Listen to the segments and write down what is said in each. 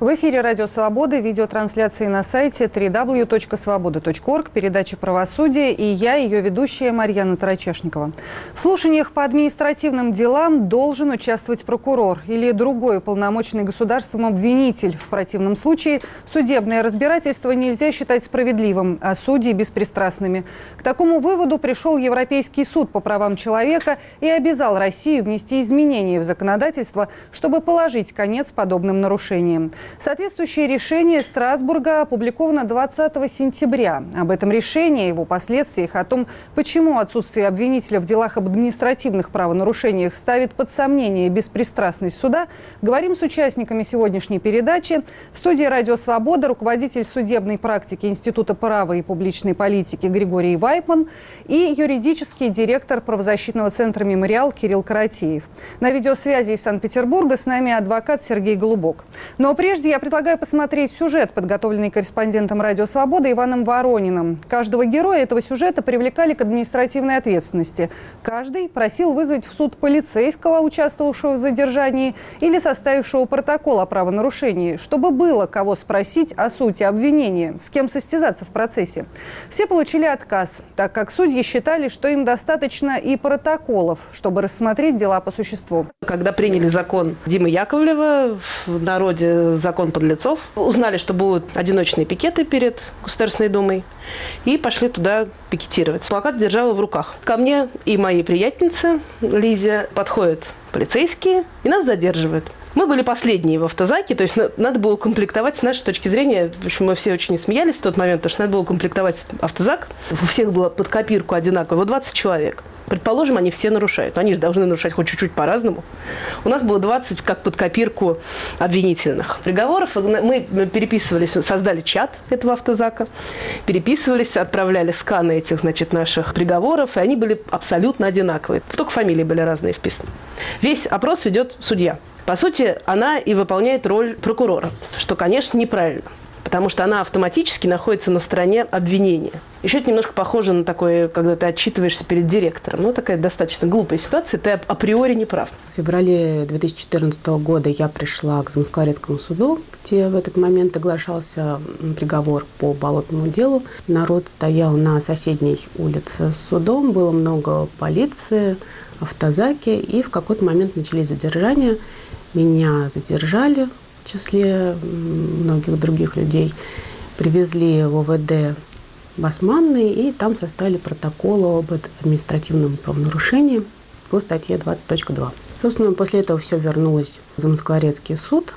В эфире «Радио Свобода», видеотрансляции на сайте www.svoboda.org, передача «Правосудие» и я, ее ведущая Марьяна Тарачешникова. В слушаниях по административным делам должен участвовать прокурор или другой уполномоченный государством обвинитель. В противном случае судебное разбирательство нельзя считать справедливым, а судьи – беспристрастными. К такому выводу пришел Европейский суд по правам человека и обязал Россию внести изменения в законодательство, чтобы положить конец подобным нарушениям. Соответствующее решение Страсбурга опубликовано 20 сентября. Об этом решении, его последствиях, о том, почему отсутствие обвинителя в делах об административных правонарушениях ставит под сомнение беспристрастность суда, говорим с участниками сегодняшней передачи. В студии «Радио Свобода» руководитель судебной практики Института права и публичной политики Григорий Вайпман и юридический директор правозащитного центра «Мемориал» Кирилл Каратеев. На видеосвязи из Санкт-Петербурга с нами адвокат Сергей Голубок. Но прежде я предлагаю посмотреть сюжет, подготовленный корреспондентом «Радио Свобода» Иваном Ворониным. Каждого героя этого сюжета привлекали к административной ответственности. Каждый просил вызвать в суд полицейского, участвовавшего в задержании, или составившего протокол о правонарушении, чтобы было кого спросить о сути обвинения, с кем состязаться в процессе. Все получили отказ, так как судьи считали, что им достаточно и протоколов, чтобы рассмотреть дела по существу. Когда приняли закон Димы Яковлева, в народе закон подлецов, узнали, что будут одиночные пикеты перед Государственной Думой, и пошли туда пикетировать. Плакат держала в руках. Ко мне и моей приятельнице Лизе подходят полицейские и нас задерживают. Мы были последние в автозаке, то есть надо было комплектовать с нашей точки зрения. В общем, мы все очень смеялись в тот момент, потому что надо было комплектовать автозак. У всех было под копирку одинаково, вот 20 человек. Предположим, они все нарушают. Они же должны нарушать хоть чуть-чуть по-разному. У нас было 20 как под копирку обвинительных приговоров. Мы переписывались, создали чат этого автозака, переписывались, отправляли сканы этих, значит, наших приговоров, и они были абсолютно одинаковые. Только фамилии были разные вписаны. Весь опрос ведет судья. По сути, она и выполняет роль прокурора, что, конечно, неправильно, потому что она автоматически находится на стороне обвинения. Еще это немножко похоже на такое, когда ты отчитываешься перед директором. Ну, такая достаточно глупая ситуация, ты априори не прав. В феврале 2014 года я пришла к Замоскворецкому суду, где в этот момент оглашался приговор по болотному делу. Народ стоял на соседней улице с судом, было много полиции, автозаки, и в какой-то момент начались задержания. Меня задержали в числе многих других людей, привезли в ОВД Басманный, и там составили протокол об административном правонарушении по статье 20.2. Собственно, после этого все вернулось в Замоскворецкий суд,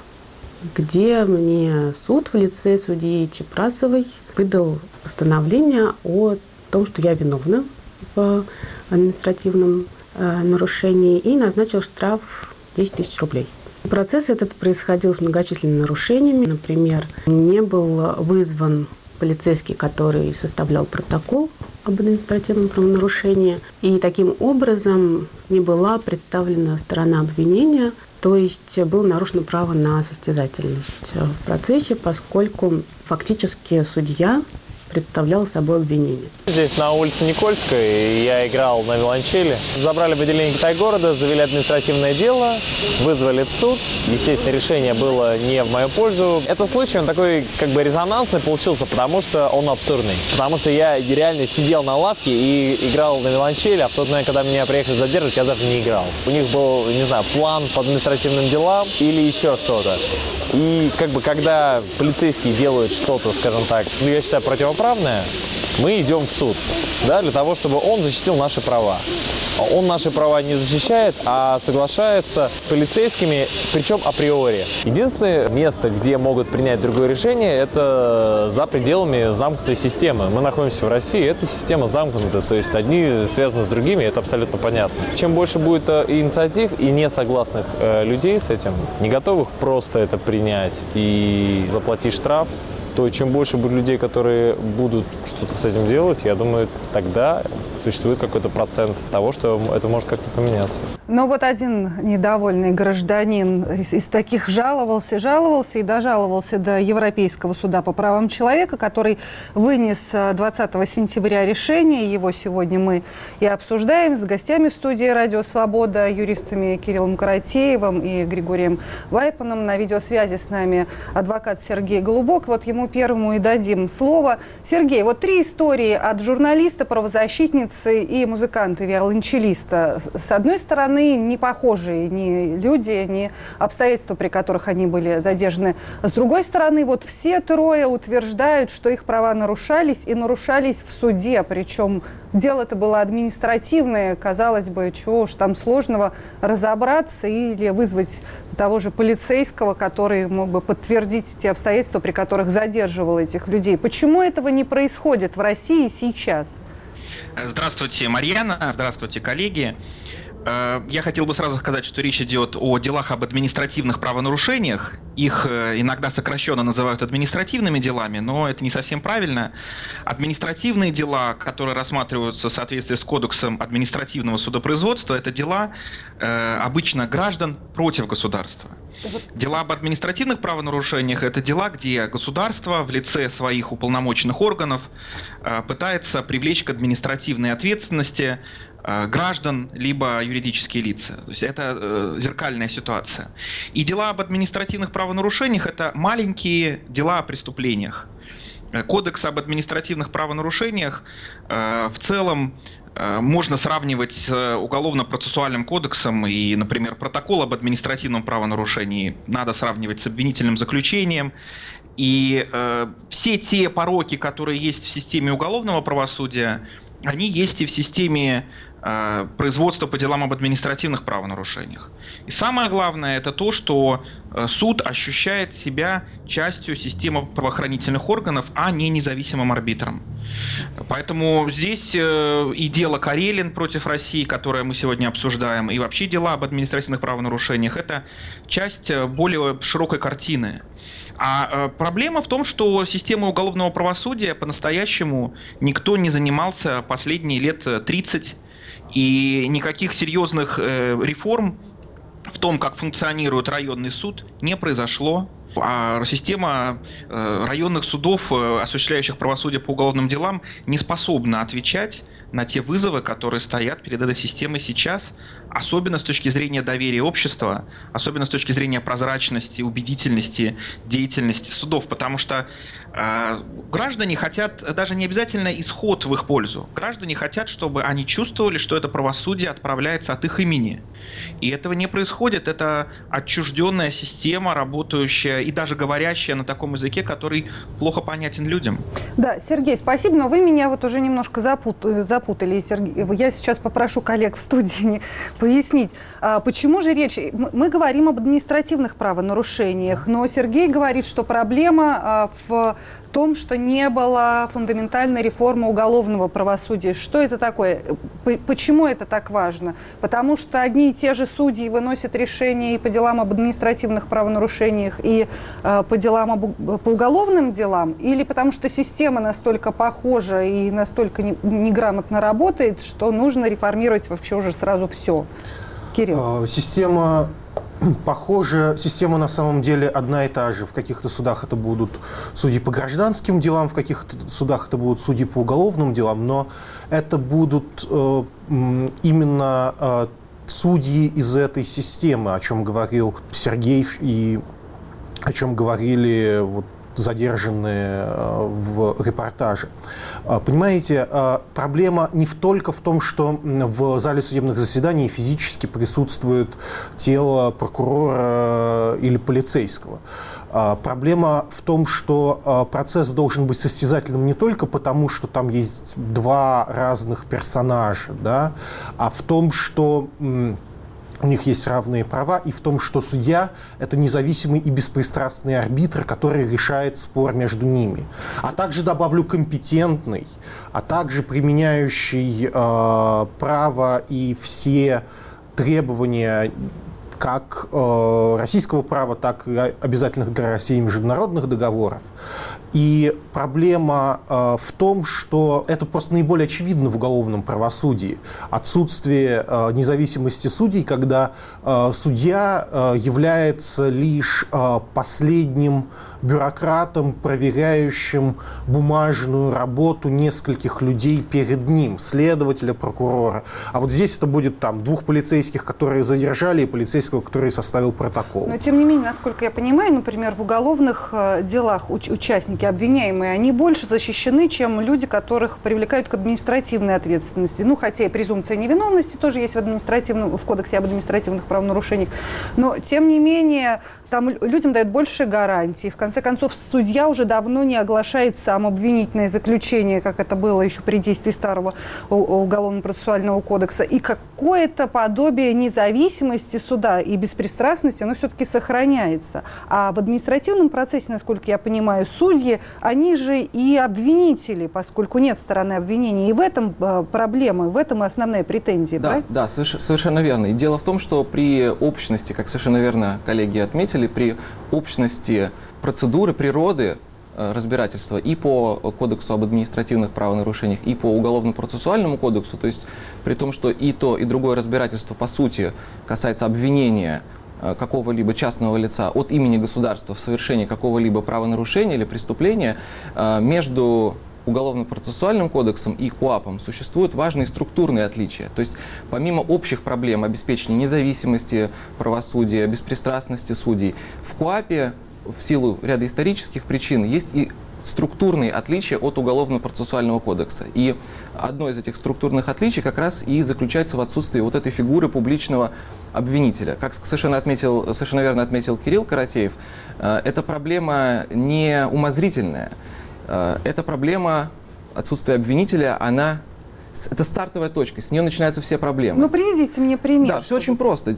где мне суд в лице судьи Чепрасовой выдал постановление о том, что я виновна в административном нарушении, и назначил штраф 10 тысяч рублей. Процесс этот происходил с многочисленными нарушениями. Например, не был вызван полицейский, который составлял протокол об административном правонарушении. И таким образом не была представлена сторона обвинения, то есть было нарушено право на состязательность в процессе, поскольку фактически судья представлял собой обвинение. Здесь на улице Никольской я играл на виолончели. Забрали в отделение Китай-города, завели административное дело, вызвали в суд. Естественно, решение было не в мою пользу. Этот случай, он такой как бы резонансный получился, потому что он абсурдный. Потому что я реально сидел на лавке и играл на виолончели, а в тот момент, когда меня приехали задерживать, я даже не играл. У них был, не знаю, план по административным делам или еще что-то. И как бы когда полицейские делают что-то, скажем так, ну я считаю, противоправное, мы идем в суд, да, для того, чтобы он защитил наши права. Он наши права не защищает, а соглашается с полицейскими, причем априори. Единственное место, где могут принять другое решение, это за пределами замкнутой системы. Мы находимся в России, эта система замкнута, то есть одни связаны с другими, это абсолютно понятно. Чем больше будет инициатив и несогласных людей с этим, не готовых просто это принять и заплатить штраф, то чем больше будет людей, которые будут что-то с этим делать, я думаю, тогда существует какой-то процент того, что это может как-то поменяться. Но вот один недовольный гражданин из таких жаловался и дожаловался до Европейского суда по правам человека, который вынес 20 сентября решение. Его сегодня мы и обсуждаем с гостями в студии «Радио Свобода», юристами Кириллом Каратеевым и Григорием Вайпаном. На видеосвязи с нами адвокат Сергей Голубок. Вот ему первому и дадим слово. Сергей, вот 3 истории от журналиста, правозащитницы и музыканта-виолончелиста. С одной стороны, не похожие ни люди, ни обстоятельства, при которых они были задержаны. С другой стороны, вот все 3 утверждают, что их права нарушались и нарушались в суде. Причем дело-то было административное. Казалось бы, чего уж там сложного разобраться или вызвать того же полицейского, который мог бы подтвердить те обстоятельства, при которых задерживал этих людей. Почему этого не происходит в России сейчас? Здравствуйте, Марьяна. Здравствуйте, коллеги. Я хотел бы сразу сказать, что речь идет о делах об административных правонарушениях. Их иногда сокращенно называют административными делами, но это не совсем правильно. Административные дела, которые рассматриваются в соответствии с Кодексом административного судопроизводства, это дела обычно граждан против государства. Дела об административных правонарушениях – это дела, где государство в лице своих уполномоченных органов пытается привлечь к административной ответственности граждан, либо юридические лица. То есть это зеркальная ситуация. И дела об административных правонарушениях – это маленькие дела о преступлениях. Кодекс об административных правонарушениях в целом можно сравнивать с Уголовно-процессуальным кодексом, и, например, протокол об административном правонарушении надо сравнивать с обвинительным заключением. И все те пороки, которые есть в системе уголовного правосудия, они есть и в системе производства по делам об административных правонарушениях. И самое главное – это то, что суд ощущает себя частью системы правоохранительных органов, а не независимым арбитром. Поэтому здесь и дело Карелин против России, которое мы сегодня обсуждаем, и вообще дела об административных правонарушениях – это часть более широкой картины. А проблема в том, что системой уголовного правосудия по-настоящему никто не занимался последние лет 30, и никаких серьезных реформ в том, как функционирует районный суд, не произошло. А система районных судов, осуществляющих правосудие по уголовным делам, не способна отвечать на те вызовы, которые стоят перед этой системой сейчас, особенно с точки зрения доверия общества, особенно с точки зрения прозрачности, убедительности деятельности судов, потому что граждане хотят даже не обязательно исход в их пользу. Граждане хотят, чтобы они чувствовали, что это правосудие отправляется от их имени. И этого не происходит. Это отчужденная система, работающая и даже говорящая на таком языке, который плохо понятен людям. Да, Сергей, спасибо, но вы меня вот уже немножко запутали. Сергей, я сейчас попрошу коллег в студии пояснить, почему же речь... Мы говорим об административных правонарушениях, но Сергей говорит, что проблема в том, что не было фундаментальной реформы уголовного правосудия. Что это такое? Почему это так важно? Потому что одни и те же судьи выносят решения и по делам об административных правонарушениях, и по уголовным делам? Или потому что система настолько похожа и настолько неграмотно работает, что нужно реформировать вообще уже сразу все? Кирилл. Система похожа, система на самом деле одна и та же. В каких-то судах это будут судьи по гражданским делам, в каких-то судах это будут судьи по уголовным делам, но это будут именно судьи из этой системы, о чем говорил Сергей и о чем говорили задержанные в репортаже. Понимаете, проблема не только в том, что в зале судебных заседаний физически присутствует тело прокурора или полицейского. Проблема в том, что процесс должен быть состязательным не только потому, что там есть 2 разных персонажа, да, а в том, что у них есть равные права, и в том, что судья – это независимый и беспристрастный арбитр, который решает спор между ними. А также добавлю компетентный, а также применяющий право и все требования как российского права, так и обязательных для России международных договоров. И проблема в том, что это просто наиболее очевидно в уголовном правосудии. Отсутствие независимости судей, когда судья является лишь последним бюрократом, проверяющим бумажную работу нескольких людей перед ним, следователя, прокурора. А вот здесь это будет там 2 полицейских, которые задержали, и полицейского, который составил протокол. Но тем не менее, насколько я понимаю, например, в уголовных делах участники, обвиняемые, они больше защищены, чем люди, которых привлекают к административной ответственности. Ну, хотя и презумпция невиновности тоже есть в Кодексе об административных правонарушениях. Но, тем не менее, там людям дают больше гарантий. В конце концов, судья уже давно не оглашает сам обвинительное заключение, как это было еще при действии старого Уголовно-процессуального кодекса. И какое-то подобие независимости суда и беспристрастности, оно все-таки сохраняется. А в административном процессе, насколько я понимаю, судьи, они же и обвинители, поскольку нет стороны обвинения. И в этом проблема, в этом и основная претензия. Да, правильно? да, совершенно верно. И дело в том, что при общности, как совершенно верно коллеги отметили, при общности процедуры, природы разбирательства и по Кодексу об административных правонарушениях, и по Уголовно-процессуальному кодексу, то есть при том, что и то, и другое разбирательство по сути касается обвинения какого-либо частного лица от имени государства в совершении какого-либо правонарушения или преступления, между Уголовно-процессуальным кодексом и КоАПом существуют важные структурные отличия. То есть помимо общих проблем обеспечения независимости правосудия, беспристрастности судей, в КоАПе в силу ряда исторических причин есть и структурные отличия от Уголовно-процессуального кодекса. И одно из этих структурных отличий как раз и заключается в отсутствии вот этой фигуры публичного обвинителя. Как совершенно верно отметил Кирилл Каратеев, эта проблема не умозрительная. Эта проблема отсутствия обвинителя, это стартовая точка, с нее начинаются все проблемы. Ну, приведите мне пример. Да, все очень просто.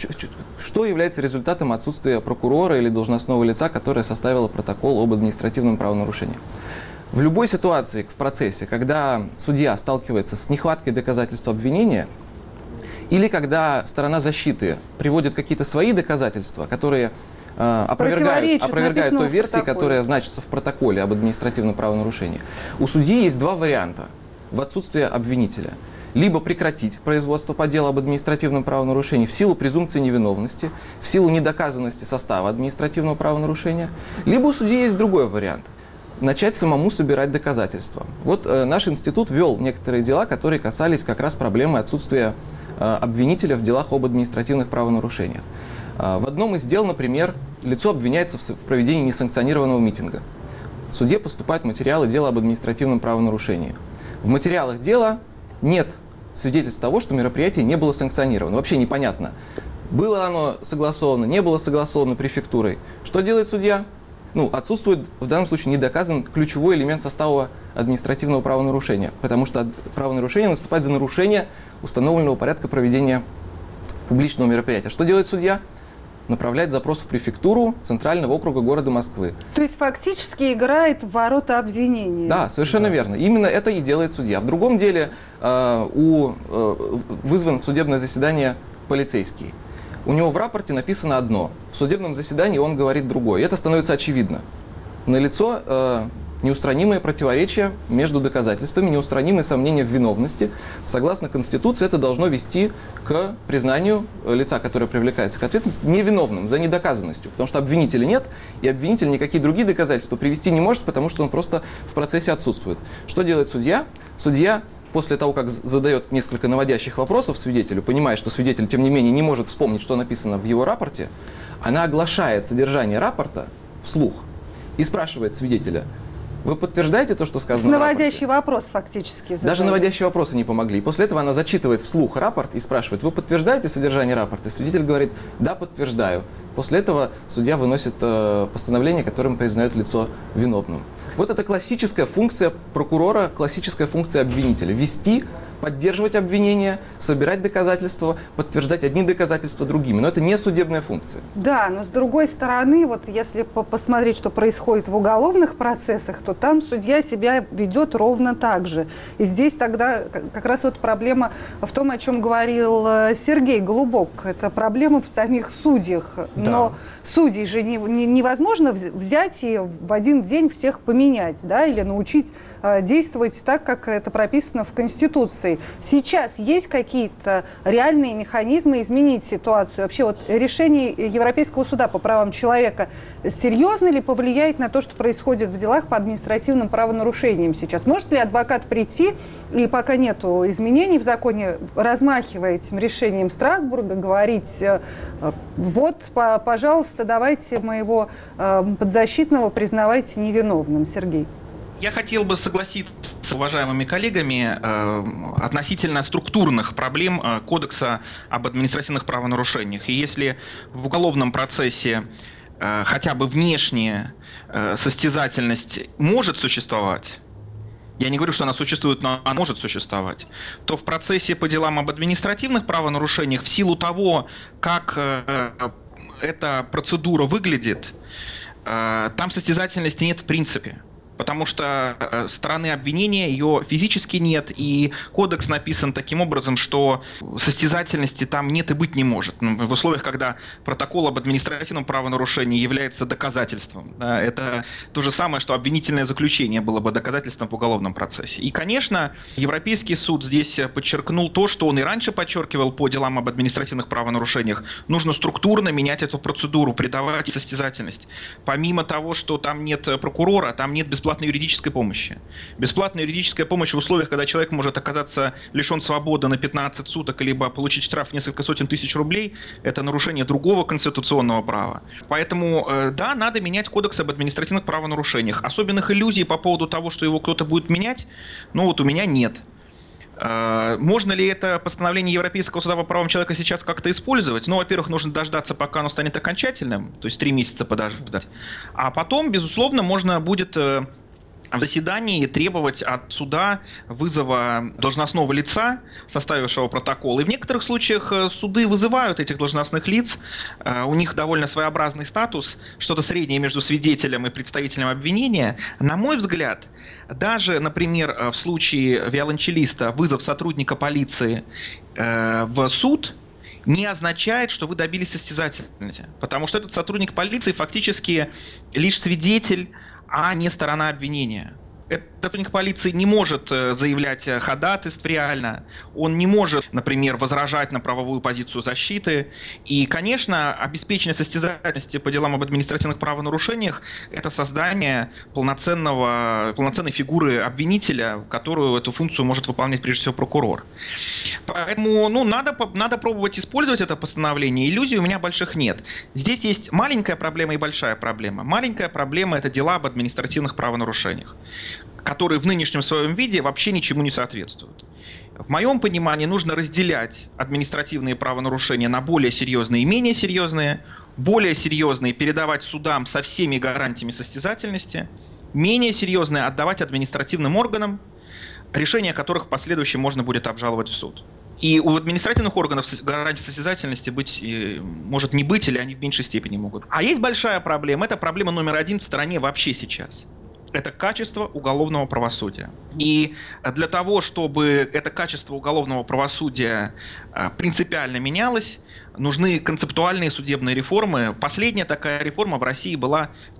Что является результатом отсутствия прокурора или должностного лица, которое составило протокол об административном правонарушении? В любой ситуации в процессе, когда судья сталкивается с нехваткой доказательств обвинения, или когда сторона защиты приводит какие-то свои доказательства, которые опровергают той версии, которая значится в протоколе об административном правонарушении, у судьи есть 2 варианта в отсутствие обвинителя. Либо прекратить производство по делу об административном правонарушении в силу презумпции невиновности, в силу недоказанности состава административного правонарушения, либо у судьи есть другой вариант – начать самому собирать доказательства. Вот наш институт вел некоторые дела, которые касались как раз проблемы отсутствия обвинителя в делах об административных правонарушениях. В одном из дел, например, лицо обвиняется в проведении несанкционированного митинга. В суде поступают материалы дела об административном правонарушении. В материалах дела нет свидетельств того, что мероприятие не было санкционировано. Вообще непонятно, было оно согласовано, не было согласовано префектурой. Что делает судья? Отсутствует, в данном случае, не доказан ключевой элемент состава административного правонарушения, потому что правонарушение наступает за нарушение установленного порядка проведения публичного мероприятия. Что делает судья? Направляет запрос в префектуру Центрального округа города Москвы. То есть фактически играет в ворота обвинения. Да, совершенно верно. Именно это и делает судья. В другом деле вызван в судебное заседание полицейский. У него в рапорте написано одно, в судебном заседании он говорит другое. И это становится очевидно. Налицо неустранимые противоречия между доказательствами, неустранимые сомнения в виновности. Согласно Конституции, это должно вести к признанию лица, которое привлекается к ответственности, невиновным за недоказанностью. Потому что обвинителя нет, и обвинитель никакие другие доказательства привести не может, потому что он просто в процессе отсутствует. Что делает судья? Судья после того, как задает несколько наводящих вопросов свидетелю, понимая, что свидетель, тем не менее, не может вспомнить, что написано в его рапорте, она оглашает содержание рапорта вслух и спрашивает свидетеля: вы подтверждаете то, что сказано в рапорте? Наводящий вопрос фактически задает. Даже наводящие вопросы не помогли. И после этого она зачитывает вслух рапорт и спрашивает: вы подтверждаете содержание рапорта? И свидетель говорит: да, подтверждаю. После этого судья выносит постановление, которым признает лицо виновным. Вот это классическая функция прокурора, классическая функция обвинителя – вести поддерживать обвинения, собирать доказательства, подтверждать одни доказательства другими. Но это не судебная функция. Да, но с другой стороны, вот если посмотреть, что происходит в уголовных процессах, то там судья себя ведет ровно так же. И здесь тогда как раз вот проблема в том, о чем говорил Сергей Голубок. Это проблема в самих судьях. Да. Но судей же невозможно взять и в один день всех поменять, да, или научить действовать так, как это прописано в Конституции. Сейчас есть какие-то реальные механизмы изменить ситуацию? Вообще вот решение Европейского суда по правам человека серьезно ли повлияет на то, что происходит в делах по административным правонарушениям сейчас? Может ли адвокат прийти, и пока нету изменений в законе, размахивая этим решением Страсбурга, говорить: вот, пожалуйста, давайте моего подзащитного признавайте невиновным? Сергей. Я хотел бы согласиться с уважаемыми коллегами относительно структурных проблем Кодекса об административных правонарушениях. И если в уголовном процессе хотя бы внешняя состязательность может существовать, я не говорю, что она существует, но она может существовать, то в процессе по делам об административных правонарушениях в силу того, как эта процедура выглядит, там состязательности нет в принципе. Потому что стороны обвинения ее физически нет, и кодекс написан таким образом, что состязательности там нет и быть не может. В условиях, когда протокол об административном правонарушении является доказательством. Да, это то же самое, что обвинительное заключение было бы доказательством в уголовном процессе. И, конечно, Европейский суд здесь подчеркнул то, что он и раньше подчеркивал по делам об административных правонарушениях. Нужно структурно менять эту процедуру, придавать состязательность. Помимо того, что там нет прокурора, там нет бесплатной юридической помощи. Бесплатная юридическая помощь в условиях, когда человек может оказаться лишен свободы на 15 суток, либо получить штраф в несколько сотен тысяч рублей, это нарушение другого конституционного права. Поэтому, да, надо менять Кодекс об административных правонарушениях. Особенных иллюзий по поводу того, что его кто-то будет менять, ну вот у меня нет. Можно ли это постановление Европейского суда по правам человека сейчас как-то использовать? Ну, во-первых, нужно дождаться, пока оно станет окончательным, то есть 3 месяца подождать. А потом, безусловно, можно будет в заседании требовать от суда вызова должностного лица, составившего протокол. И в некоторых случаях суды вызывают этих должностных лиц. У них довольно своеобразный статус, что-то среднее между свидетелем и представителем обвинения. На мой взгляд, даже, например, в случае виолончелиста вызов сотрудника полиции в суд не означает, что вы добились состязательности. Потому что этот сотрудник полиции фактически лишь свидетель, а не сторона обвинения. Этот сотрудник полиции не может заявлять ходатайств реально, он не может, например, возражать на правовую позицию защиты. И, конечно, обеспечение состязательности по делам об административных правонарушениях – это создание полноценной фигуры обвинителя, которую эту функцию может выполнять прежде всего прокурор. Поэтому надо пробовать использовать это постановление. Иллюзий у меня больших нет. Здесь есть маленькая проблема и большая проблема. Маленькая проблема – это дела об административных правонарушениях, которые в нынешнем своем виде вообще ничему не соответствуют. В моем понимании нужно разделять административные правонарушения на более серьезные и менее серьезные. Более серьезные передавать судам со всеми гарантиями состязательности. Менее серьезные отдавать административным органам, решения которых в последующем можно будет обжаловать в суд. И у административных органов гарантии состязательности может не быть, или они в меньшей степени могут. А есть большая проблема, это проблема номер 1 в стране вообще сейчас. Это качество уголовного правосудия. И для того, чтобы это качество уголовного правосудия принципиально менялось, нужны концептуальные судебные реформы. Последняя такая реформа в России была в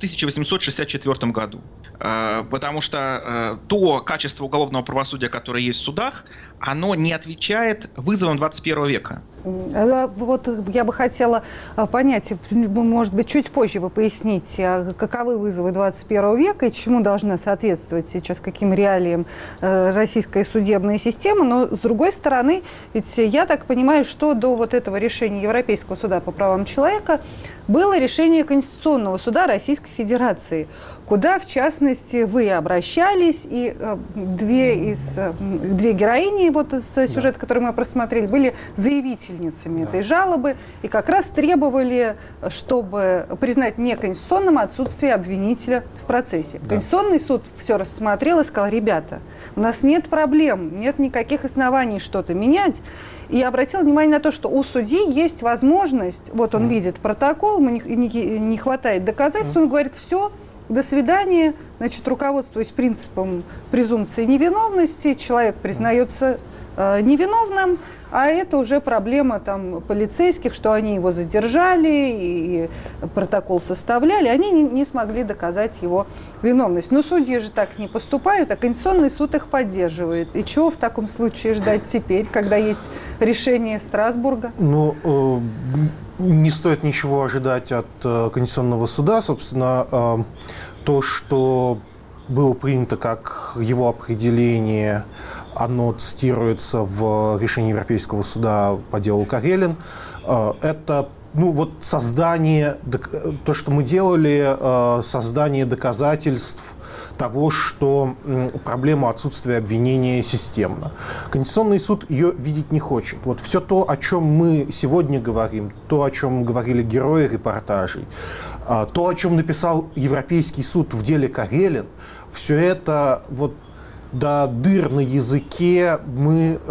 1864 году. Потому что то качество уголовного правосудия, которое есть в судах, оно не отвечает вызовам 21 века. Вот я бы хотела понять, может быть, чуть позже вы поясните, каковы вызовы 21 века и чему должна соответствовать сейчас, каким реалиям российская судебная система. Но, с другой стороны, ведь я так понимаю, что до вот этого решения Европейского суда по правам человека было решение Конституционного суда Российской Федерации, куда, в частности, вы обращались, и две героини вот из сюжета, который мы просмотрели, были заявительницами этой жалобы, и как раз требовали, чтобы признать неконституционным отсутствие обвинителя в процессе. Конституционный суд все рассмотрел и сказал: ребята, у нас нет проблем, нет никаких оснований что-то менять. И обратил внимание на то, что у судьи есть возможность, вот он видит протокол, ему не хватает доказательств, он говорит: все, до свидания, значит, руководствуясь принципом презумпции невиновности, человек признается невиновным, а это уже проблема там полицейских, что они его задержали и протокол составляли, они не смогли доказать его виновность. Но судьи же так не поступают, а Конституционный суд их поддерживает. И чего в таком случае ждать теперь, когда есть решение Страсбурга? Ну, не стоит ничего ожидать от Конституционного суда. Собственно, то, что было принято как его определение, оно цитируется в решении Европейского суда по делу Карелин. Это создание, то, что мы делали, создание доказательств того, что проблема отсутствия обвинения системна. Конституционный суд ее видеть не хочет. Вот все то, о чем мы сегодня говорим, то, о чем говорили герои репортажей, то, о чем написал Европейский суд в деле Карелин, все это вот до дыр на языке мы,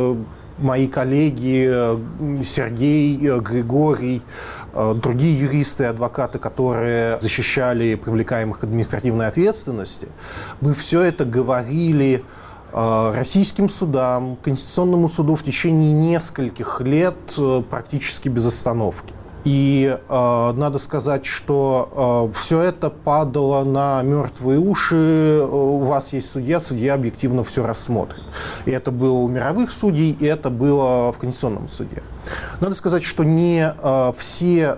мои коллеги Сергей, Григорий, другие юристы и адвокаты, которые защищали привлекаемых к административной ответственности, мы все это говорили российским судам, Конституционному суду в течение нескольких лет практически без остановки. И надо сказать, что все это падало на мертвые уши. У вас есть судья, судья объективно все рассмотрит. И это было у мировых судей, и это было в Конституционном суде. Надо сказать, что не все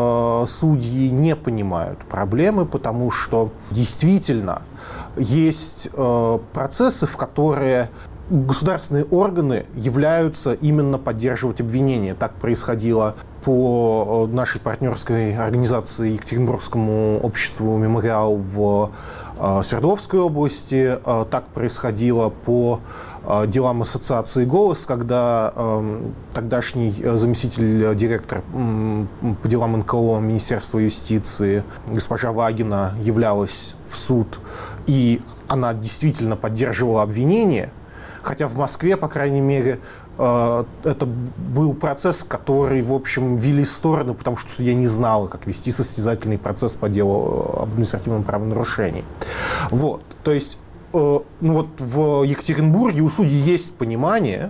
судьи не понимают проблемы, потому что действительно есть процессы, в которые государственные органы являются именно поддерживать обвинения. Так происходило по нашей партнерской организации Екатеринбургскому обществу «Мемориал» в Свердловской области. Так происходило по делам ассоциации «Голос», когда тогдашний заместитель директора по делам НКО Министерства юстиции госпожа Вагина являлась в суд, и она действительно поддерживала обвинение. Хотя в Москве, по крайней мере, это был процесс, который, в общем, вели стороны, потому что судья не знала, как вести состязательный процесс по делу об административном правонарушении. Вот. То есть, в Екатеринбурге у судей есть понимание,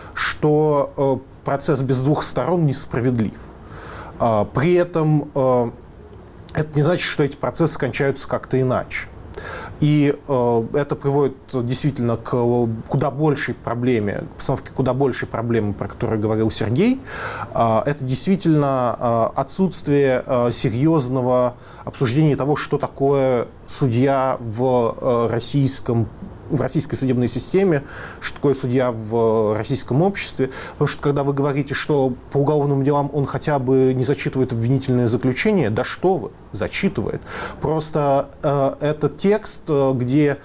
что процесс без двух сторон несправедлив. При этом это не значит, что эти процессы кончаются как-то иначе. И это приводит действительно к куда большей проблеме, к постановке куда большей проблемы, про которую говорил Сергей. Это действительно отсутствие серьезного обсуждения того, что такое судья в российской судебной системе, что такое судья в российском обществе. Потому что когда вы говорите, что по уголовным делам он хотя бы не зачитывает обвинительное заключение, да что вы, зачитывает. Просто этот текст, где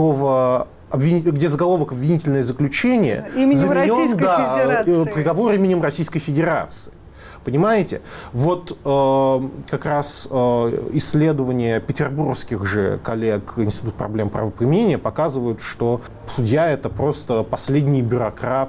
заголовок «обвинительное заключение» заменен приговор именем Российской Федерации. Понимаете? Вот как раз исследования петербургских же коллег Института проблем правоприменения показывают, что судья – это просто последний бюрократ,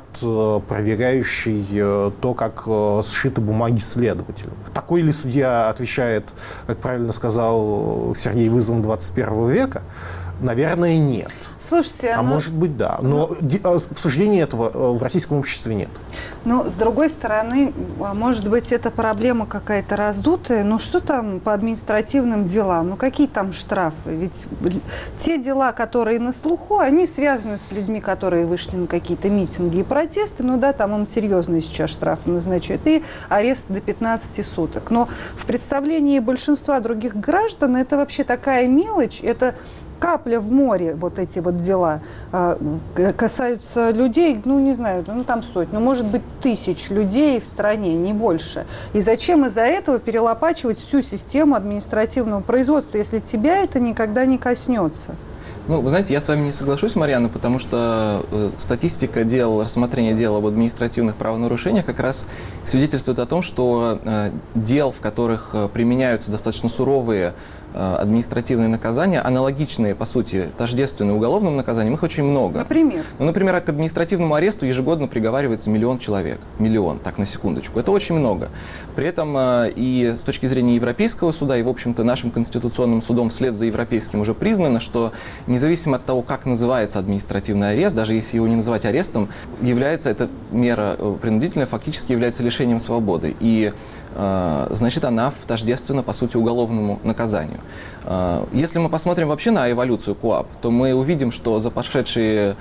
проверяющий то, как сшиты бумаги следователю. Такой ли судья отвечает, как правильно сказал Сергей, вызовом 21 века? Наверное, нет. Слушайте, может быть, да. Но обсуждения этого в российском обществе нет. Но, с другой стороны, может быть, это проблема какая-то раздутая. Ну, что там по административным делам? Ну, какие там штрафы? Ведь те дела, которые на слуху, они связаны с людьми, которые вышли на какие-то митинги и протесты. Ну, да, там им серьезные сейчас штрафы назначают. И арест до 15 суток. Но в представлении большинства других граждан это вообще такая мелочь. Это капля в море вот эти вот дела. Касаются людей, ну, не знаю, ну, там сотни, может быть, тысяч людей в стране, не больше. И зачем из-за этого перелопачивать всю систему административного производства, если тебя это никогда не коснется? Ну, вы знаете, я с вами не соглашусь, Марьяна, потому что статистика рассмотрения дел об административных правонарушениях как раз свидетельствует о том, что дел, в которых применяются достаточно суровые административные наказания, аналогичные, по сути, тождественные уголовным наказаниям, их очень много. Например? Ну, например, к административному аресту ежегодно приговаривается 1 миллион человек. 1 миллион, так, на секундочку. Это очень много. При этом и с точки зрения Европейского суда, и, в общем-то, нашим Конституционным судом вслед за Европейским уже признано, что независимо от того, как называется административный арест, даже если его не называть арестом, является эта мера принудительная, фактически является лишением свободы. И значит, она тождественна, по сути, уголовному наказанию. Если мы посмотрим вообще на эволюцию КоАП, то мы увидим, что за прошедшие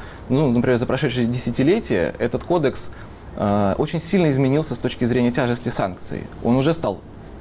десятилетия этот кодекс очень сильно изменился с точки зрения тяжести санкций. Он уже стал,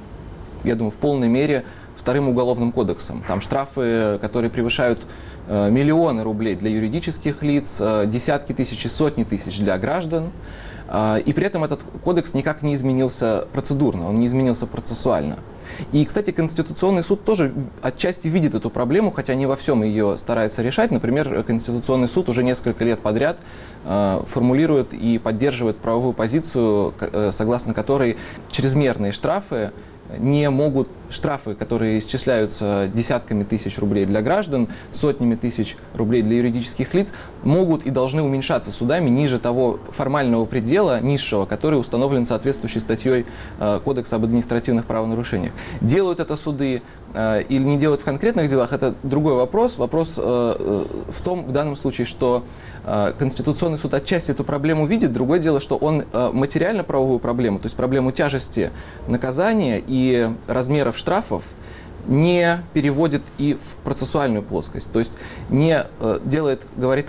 я думаю, в полной мере вторым уголовным кодексом. Там штрафы, которые превышают миллионы рублей для юридических лиц, десятки тысяч и сотни тысяч для граждан. И при этом этот кодекс никак не изменился процедурно, он не изменился процессуально. И, кстати, Конституционный суд тоже отчасти видит эту проблему, хотя не во всем ее старается решать. Например, Конституционный суд уже несколько лет подряд формулирует и поддерживает правовую позицию, согласно которой чрезмерные штрафы не могут, штрафы, которые исчисляются десятками тысяч рублей для граждан, сотнями тысяч рублей для юридических лиц, могут и должны уменьшаться судами ниже того формального предела, низшего, который установлен соответствующей статьей Кодекса об административных правонарушениях. Делают это суды или не делают в конкретных делах, это другой вопрос. Вопрос в том, в данном случае, что Конституционный суд отчасти эту проблему видит. Другое дело, что он материально-правовую проблему, то есть проблему тяжести наказания и размеров штрафов, не переводит и в процессуальную плоскость. То есть не делает, говорит,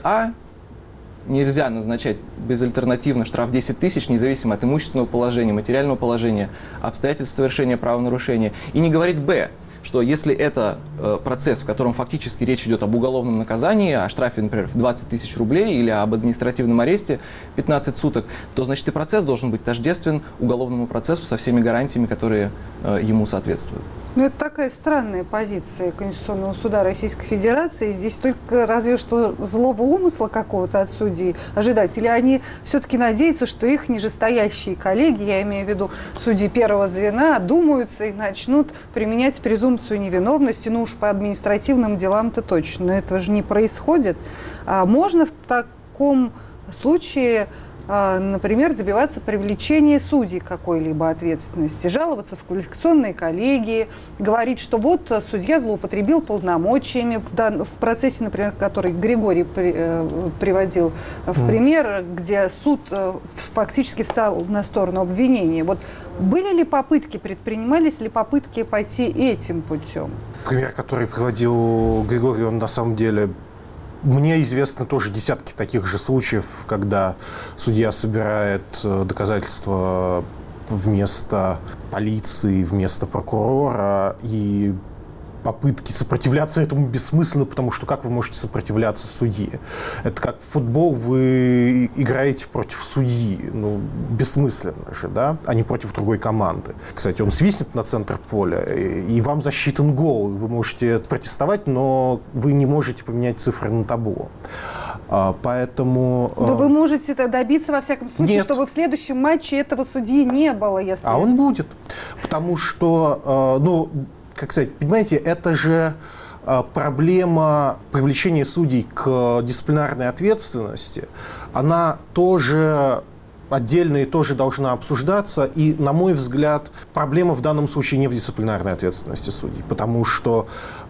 нельзя назначать безальтернативно штраф 10 тысяч, независимо от имущественного положения, материального положения, обстоятельств совершения правонарушения. И не говорит «Б», что если это процесс, в котором фактически речь идет об уголовном наказании, о штрафе, например, в 20 тысяч рублей или об административном аресте 15 суток, то, значит, и процесс должен быть тождествен уголовному процессу со всеми гарантиями, которые ему соответствуют. Ну, это такая странная позиция Конституционного суда Российской Федерации. Здесь только разве что злого умысла какого-то от судей ожидать. Или они все-таки надеются, что их нижестоящие коллеги, я имею в виду судьи первого звена, одумаются и начнут применять презумпцию невиновности, ну уж по административным делам-то точно. Но этого же не происходит. Можно в таком случае, например, добиваться привлечения судей к какой-либо ответственности, жаловаться в квалификационные коллегии, говорить, что вот судья злоупотребил полномочиями в процессе, например, который Григорий приводил в пример, где суд фактически встал на сторону обвинения. Вот были ли попытки, предпринимались ли попытки пойти этим путем? Пример, который приводил Григорий, он на самом деле... Мне известно тоже десятки таких же случаев, когда судья собирает доказательства вместо полиции, вместо прокурора, и попытки сопротивляться этому бессмысленны, потому что как вы можете сопротивляться судье? Это как в футбол, вы играете против судьи, ну, бессмысленно же, да, а не против другой команды. Кстати, он свистнет на центр поля, и вам засчитан гол, вы можете протестовать, но вы не можете поменять цифры на табло. Поэтому... Но вы можете добиться, во всяком случае, Нет. чтобы в следующем матче этого судьи не было, если... А он будет, потому что, ну, как сказать, понимаете, это же проблема привлечения судей к дисциплинарной ответственности, она тоже отдельно и тоже должна обсуждаться. И, на мой взгляд, проблема в данном случае не в дисциплинарной ответственности судей, потому что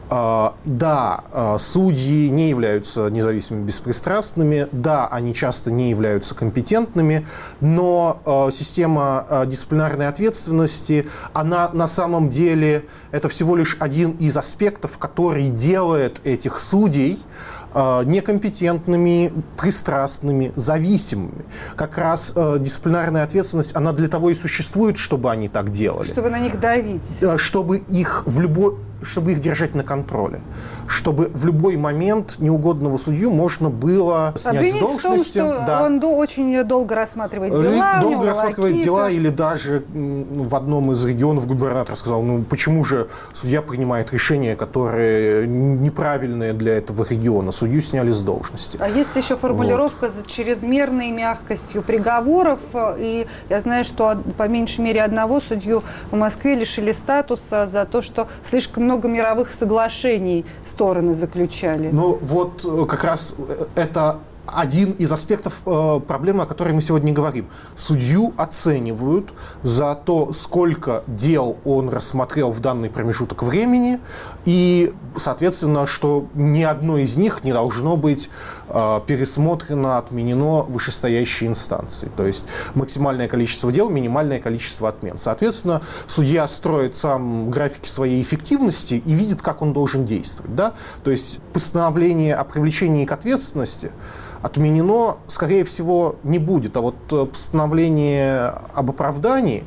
да, судьи не являются независимыми, беспристрастными, да, они часто не являются компетентными, но система дисциплинарной ответственности, она на самом деле, это всего лишь один из аспектов, который делает этих судей некомпетентными, пристрастными, зависимыми. Как раз дисциплинарная ответственность, она для того и существует, чтобы они так делали. Чтобы на них давить. Чтобы их в любой... чтобы их держать на контроле, чтобы в любой момент неугодного судью можно было снять обвинить с должности. в том, что он очень долго рассматривает дела, долго рассматривает дела, или даже в одном из регионов губернатор сказал, почему же судья принимает решения, которые неправильные для этого региона, судью сняли с должности. А есть еще формулировка за чрезмерной мягкостью приговоров, и я знаю, что по меньшей мере одного судью в Москве лишили статуса за то, что слишком много мировых соглашений стороны заключали. Как раз это один из аспектов проблемы, о которой мы сегодня говорим. Судью оценивают за то, сколько дел он рассмотрел в данный промежуток времени, и, соответственно, что ни одно из них не должно быть пересмотрено, отменено вышестоящей инстанцией. То есть максимальное количество дел, минимальное количество отмен. Соответственно, судья строит сам графики своей эффективности и видит, как он должен действовать. Да? То есть постановление о привлечении к ответственности отменено, скорее всего, не будет. А вот постановление об оправдании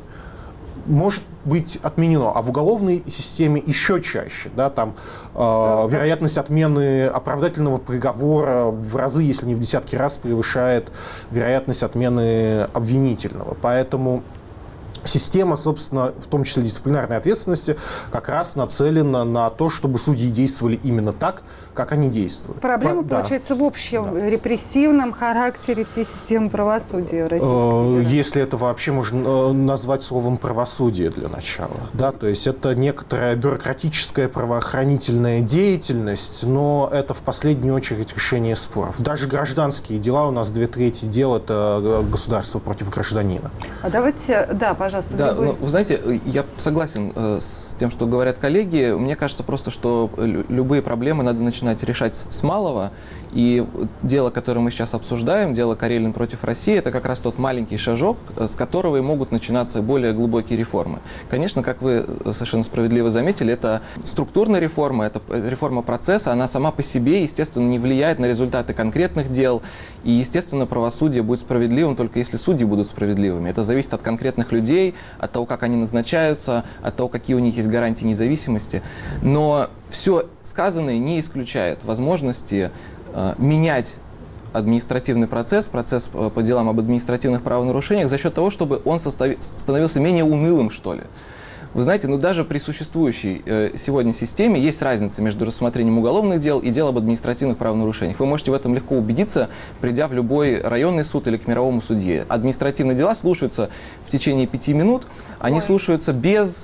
может быть отменено. А в уголовной системе еще чаще. Да, там вероятность отмены оправдательного приговора в разы, если не в десятки раз, превышает вероятность отмены обвинительного. Поэтому система, собственно, в том числе дисциплинарной ответственности, как раз нацелена на то, чтобы судьи действовали именно так, как они действуют. Проблема, получается, в общем репрессивном характере всей системы правосудия Российской Федерации. Если это вообще можно назвать словом правосудие для начала. Да? То есть это некоторая бюрократическая правоохранительная деятельность, но это в последнюю очередь решение споров. Даже гражданские дела, у нас 2/3 дел это государство против гражданина. А давайте, пожалуйста. Да, вы знаете, я согласен с тем, что говорят коллеги. Мне кажется просто, что любые проблемы надо начинать решать с малого. И дело, которое мы сейчас обсуждаем, дело Карелин против России, это как раз тот маленький шажок, с которого и могут начинаться более глубокие реформы. Конечно, как вы совершенно справедливо заметили, это структурная реформа, это реформа процесса, она сама по себе, естественно, не влияет на результаты конкретных дел. И, естественно, правосудие будет справедливым только если судьи будут справедливыми. Это зависит от конкретных людей, от того, как они назначаются, от того, какие у них есть гарантии независимости. Но все сказанное не исключает возможности менять административный процесс по делам об административных правонарушениях за счет того, чтобы он становился менее унылым, что ли. Вы знаете, даже при существующей сегодня системе есть разница между рассмотрением уголовных дел и дел об административных правонарушениях. Вы можете в этом легко убедиться, придя в любой районный суд или к мировому судье. Административные дела слушаются в течение 5 минут, они слушаются без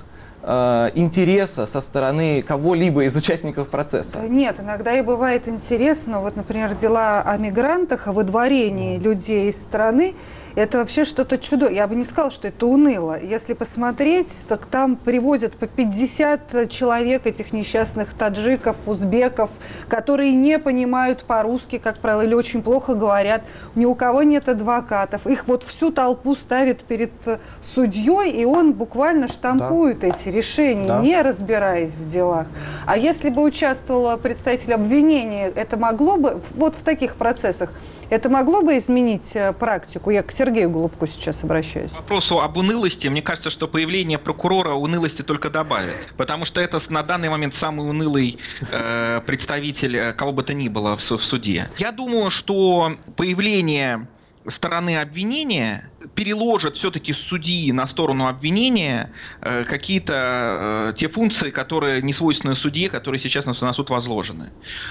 интереса со стороны кого-либо из участников процесса? Нет, иногда и бывает интересно. Вот, например, дела о мигрантах, о выдворении людей из страны. Это вообще что-то чудо. Я бы не сказала, что это уныло. Если посмотреть, так там привозят по 50 человек этих несчастных таджиков, узбеков, которые не понимают по-русски, как правило, или очень плохо говорят. Ни у кого нет адвокатов. Их вот всю толпу ставят перед судьей, и он буквально штампует эти решения, не разбираясь в делах. А если бы участвовал представитель обвинения, это могло бы, вот в таких процессах, это могло бы изменить практику? Я к Сергею Голубку сейчас обращаюсь. К вопросу об унылости, мне кажется, что появление прокурора унылости только добавит. Потому что это на данный момент самый унылый представитель кого бы то ни было в суде. Я думаю, что появление стороны обвинения переложит все-таки судьи на сторону обвинения какие-то те функции, которые не свойственны судье, которые сейчас на суд возложены.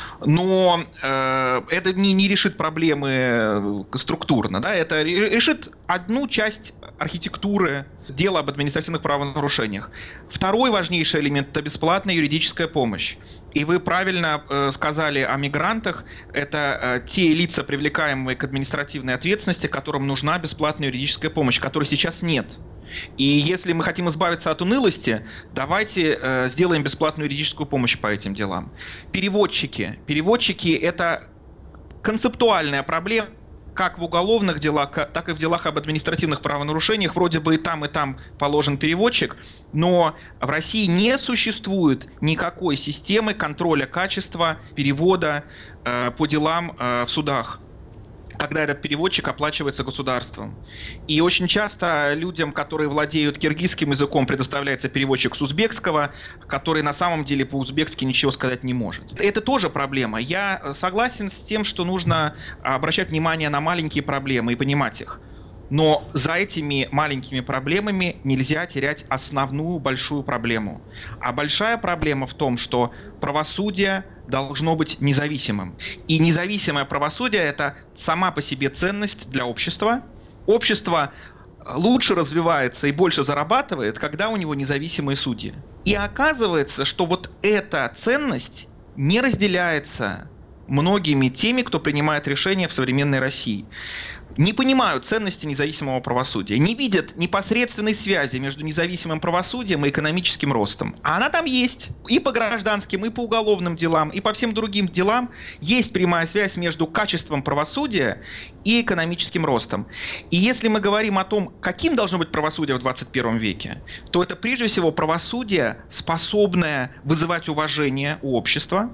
Но это не решит проблемы структурно. Да? Это решит одну часть архитектуры дела об административных правонарушениях. Второй важнейший элемент – это бесплатная юридическая помощь. И вы правильно сказали о мигрантах. Это те лица, привлекаемые к административной ответственности, которым нужна бесплатная юридическая помощь, которой сейчас нет. И если мы хотим избавиться от унылости, давайте сделаем бесплатную юридическую помощь по этим делам. Переводчики. Переводчики – это концептуальная проблема, как в уголовных делах, так и в делах об административных правонарушениях. Вроде бы и там положен переводчик, но в России не существует никакой системы контроля качества перевода по делам в судах, когда этот переводчик оплачивается государством. И очень часто людям, которые владеют киргизским языком, предоставляется переводчик с узбекского, который на самом деле по-узбекски ничего сказать не может. Это тоже проблема. Я согласен с тем, что нужно обращать внимание на маленькие проблемы и понимать их. Но за этими маленькими проблемами нельзя терять основную большую проблему. А большая проблема в том, что правосудие должно быть независимым. И независимое правосудие – это сама по себе ценность для общества. Общество лучше развивается и больше зарабатывает, когда у него независимые судьи. И оказывается, что вот эта ценность не разделяется многими теми, кто принимает решения в современной России. Не понимают ценности независимого правосудия, не видят непосредственной связи между независимым правосудием и экономическим ростом. А она там есть. И по гражданским, и по уголовным делам, и по всем другим делам есть прямая связь между качеством правосудия и экономическим ростом. И если мы говорим о том, каким должно быть правосудие в 21 веке, то это прежде всего правосудие, способное вызывать уважение у общества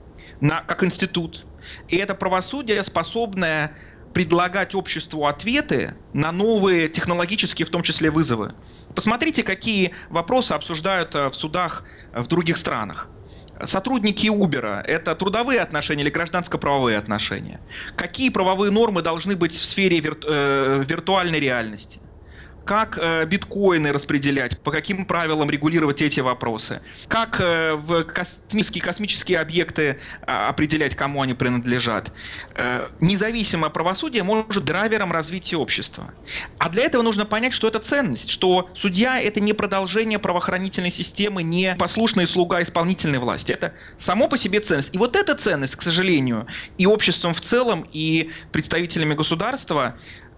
как институт. И это правосудие, способное предлагать обществу ответы на новые технологические, в том числе, вызовы. Посмотрите, какие вопросы обсуждают в судах в других странах. Сотрудники Uber – это трудовые отношения или гражданско-правовые отношения? Какие правовые нормы должны быть в сфере виртуальной реальности? Как биткоины распределять, по каким правилам регулировать эти вопросы, как в космические объекты определять, кому они принадлежат. Независимое правосудие может драйвером развития общества. А для этого нужно понять, что это ценность, что судья – это не продолжение правоохранительной системы, не послушный слуга исполнительной власти. Это само по себе ценность. И вот эта ценность, к сожалению, и обществом в целом, и представителями государства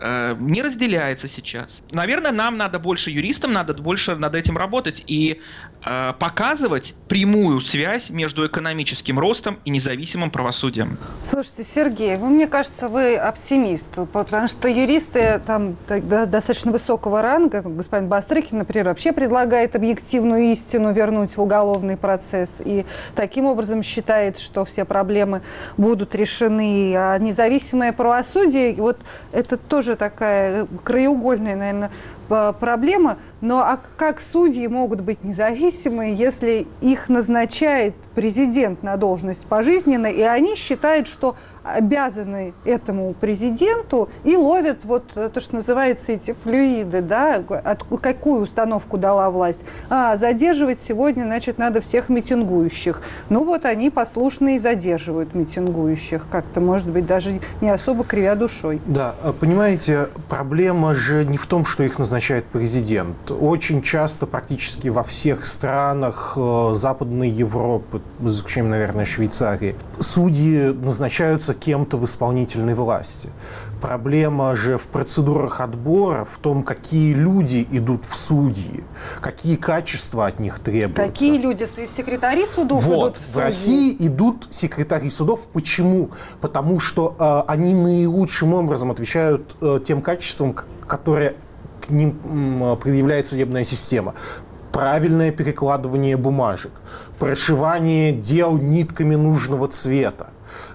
не разделяется сейчас. Наверное, нам надо больше юристам, надо больше над этим работать и показывать прямую связь между экономическим ростом и независимым правосудием. Слушайте, Сергей, мне кажется, вы оптимист, потому что юристы там достаточно высокого ранга, господин Бастрыкин, например, вообще предлагает объективную истину вернуть в уголовный процесс и таким образом считает, что все проблемы будут решены. А независимое правосудие, вот это тоже такая краеугольная, наверное, проблема. Но а как судьи могут быть независимы, если их назначает президент на должность пожизненно, и они считают, что обязаны этому президенту и ловят вот то, что называется эти флюиды, да, какую установку дала власть. Задерживать сегодня, значит, надо всех митингующих. Ну вот они послушно и задерживают митингующих, как-то, может быть, даже не особо кривя душой. Да, понимаете, проблема же не в том, что их назначает президент. Очень часто, практически во всех странах Западной Европы, за исключением, наверное, Швейцарии, судьи назначаются кем-то в исполнительной власти. Проблема же в процедурах отбора, в том, какие люди идут в судьи, какие качества от них требуются. Какие люди? Секретари судов идут в судьи? В России идут секретари судов. Почему? Потому что они наилучшим образом отвечают тем качествам, которые к ним предъявляет судебная система. Правильное перекладывание бумажек, прошивание дел нитками нужного цвета,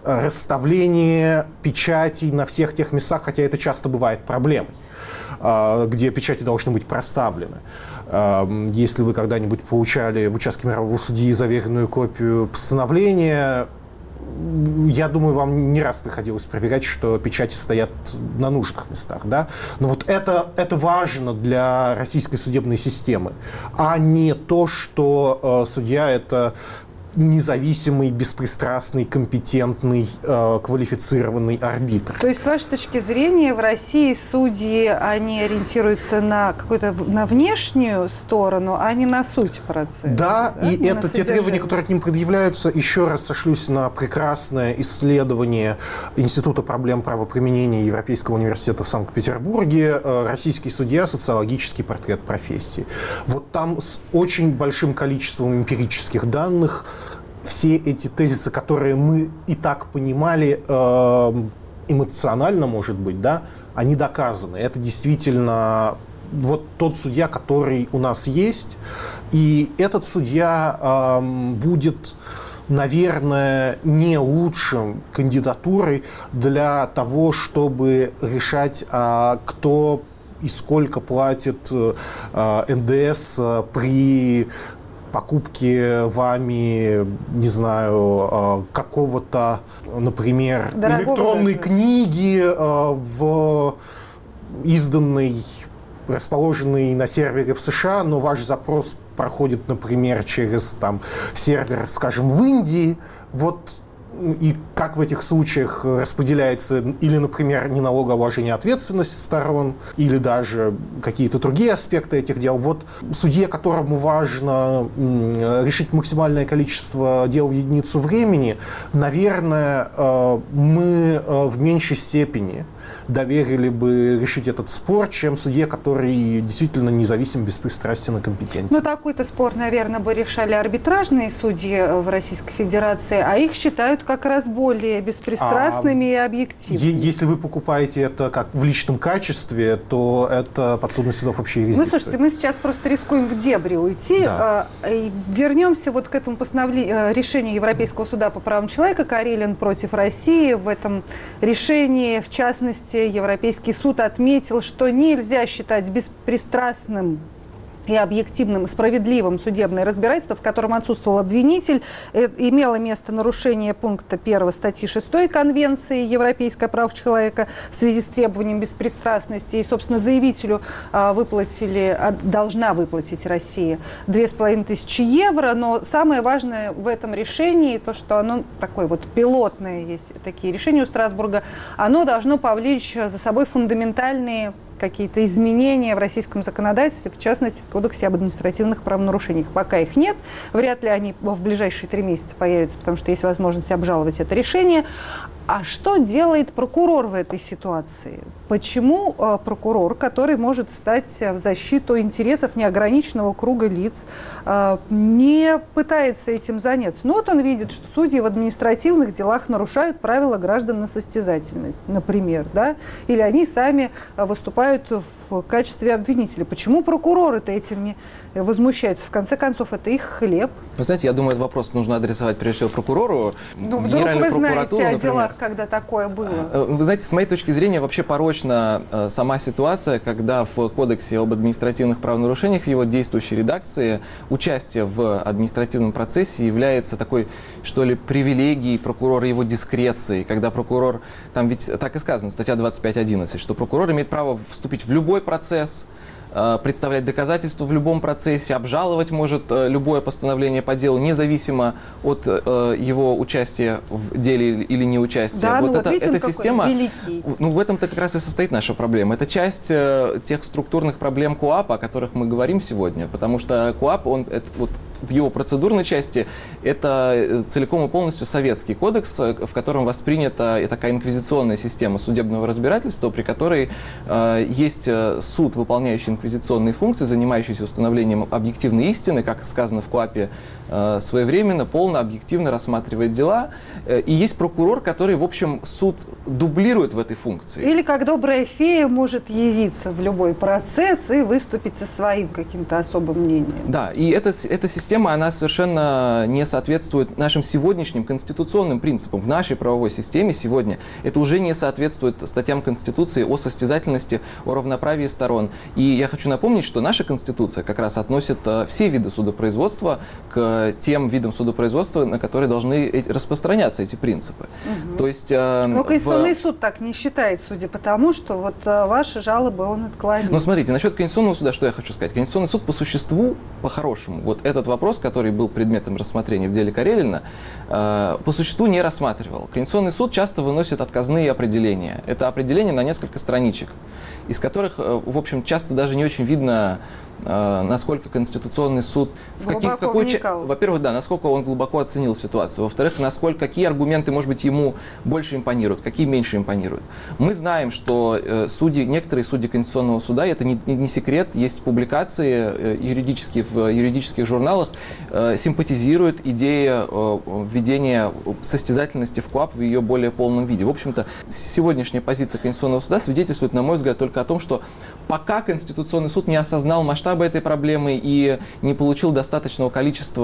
расставление печатей на всех тех местах, хотя это часто бывает проблемой, где печати должны быть проставлены. Если вы когда-нибудь получали в участке мирового судьи заверенную копию постановления, я думаю, вам не раз приходилось проверять, что печати стоят на нужных местах, да? Но вот это важно для российской судебной системы, а не то, что судья – это независимый, беспристрастный, компетентный, квалифицированный арбитр. То есть, с вашей точки зрения, в России судьи, они ориентируются на какую-то на внешнюю сторону, а не на суть процесса? Да, и это те требования, которые к ним предъявляются. Еще раз сошлюсь на прекрасное исследование Института проблем правоприменения Европейского университета в Санкт-Петербурге «Российский судья. Социологический портрет профессии». Вот там с очень большим количеством эмпирических данных все эти тезисы, которые мы и так понимали эмоционально, может быть, да, они доказаны. Это действительно вот тот судья, который у нас есть. И этот судья будет, наверное, не лучшим кандидатурой для того, чтобы решать, кто и сколько платит НДС при покупки вами, не знаю, какого-то, например, дорогого электронной даже книги в изданной, расположенной на сервере в США, но ваш запрос проходит, например, через сервер, скажем, в Индии. И как в этих случаях распределяется или, например, неналогообложение, ответственность сторон, или даже какие-то другие аспекты этих дел. Судье, которому важно решить максимальное количество дел в единицу времени, наверное, мы в меньшей степени доверили бы решить этот спор, чем судье, который действительно независим, беспристрастен и компетентен. Такой-то спор, наверное, бы решали арбитражные судьи в Российской Федерации, а их считают как раз более беспристрастными и объективными. Если вы покупаете это как в личном качестве, то это подсудность судов вообще юрисдикции. Слушайте, мы сейчас просто рискуем в дебри уйти. Да. Вернемся к этому решению Европейского суда по правам человека Карелин против России. В этом решении, в частности, Европейский суд отметил, что нельзя считать беспристрастным и объективным, справедливым судебное разбирательство, в котором отсутствовал обвинитель, имело место нарушение пункта 1 статьи 6 Конвенции Европейского права человека в связи с требованием беспристрастности. И, собственно, заявителю должна выплатить Россия 2500 евро. Но самое важное в этом решении, то, что оно такое пилотное, есть такие решения у Страсбурга, оно должно повлечь за собой фундаментальные какие-то изменения в российском законодательстве, в частности, в Кодексе об административных правонарушениях. Пока их нет, вряд ли они в ближайшие 3 месяца появятся, потому что есть возможность обжаловать это решение. А что делает прокурор в этой ситуации? Почему прокурор, который может встать в защиту интересов неограниченного круга лиц, не пытается этим заняться? Он видит, что судьи в административных делах нарушают правила граждан на состязательность, например, или они сами выступают в качестве обвинителей. Почему прокуроры-то этим не возмущаются? В конце концов, это их хлеб. Вы знаете, я думаю, этот вопрос нужно адресовать прежде всего прокурору. Вдруг вы знаете о делах, когда такое было? Вы знаете, с моей точки зрения, вообще порочна сама ситуация, когда в Кодексе об административных правонарушениях, в его действующей редакции, участие в административном процессе является такой, что ли, привилегией прокурора, его дискрецией, когда прокурор, там ведь так и сказано, статья 25.11, что прокурор имеет право вступить в любой процесс, представлять доказательства в любом процессе, обжаловать может любое постановление по делу, независимо от его участия в деле или неучастия. Да, эта система, великий. в этом-то как раз и состоит наша проблема. Это часть тех структурных проблем КоАПа, о которых мы говорим сегодня, потому что КоАП, в его процедурной части, это целиком и полностью советский кодекс, в котором воспринята такая инквизиционная система судебного разбирательства, при которой есть суд, выполняющий инквизиционные функции, занимающийся установлением объективной истины, как сказано в КоАПе, своевременно, полно, объективно рассматривает дела. И есть прокурор, который, в общем, суд дублирует в этой функции. Или как добрая фея может явиться в любой процесс и выступить со своим каким-то особым мнением. Да, и эта система, она совершенно не соответствует нашим сегодняшним конституционным принципам. В нашей правовой системе сегодня это уже не соответствует статьям Конституции о состязательности, о равноправии сторон. И я хочу напомнить, что наша Конституция как раз относит все виды судопроизводства к тем видам судопроизводства, на которые должны распространяться эти принципы. Угу. То есть, но Конституционный суд так не считает, судя по тому, что ваши жалобы он отклонил. Ну, смотрите, насчет Конституционного суда, что я хочу сказать. Конституционный суд по существу, по-хорошему, этот вопрос, который был предметом рассмотрения в деле Карелина, по существу не рассматривал. Конституционный суд часто выносит отказные определения. Это определения на несколько страничек, из которых, в общем, часто даже не очень видно, насколько Конституционный суд, во-первых, да, насколько он глубоко оценил ситуацию, во-вторых, какие аргументы, может быть, ему больше импонируют, какие меньше импонируют. Мы знаем, что некоторые судьи Конституционного суда, это не секрет, есть публикации юридические в юридических журналах, симпатизируют идее введения состязательности в КоАП в ее более полном виде. В общем-то, сегодняшняя позиция Конституционного суда свидетельствует, на мой взгляд, только о том, что пока Конституционный суд не осознал масштабы этой проблемы и не получил достаточной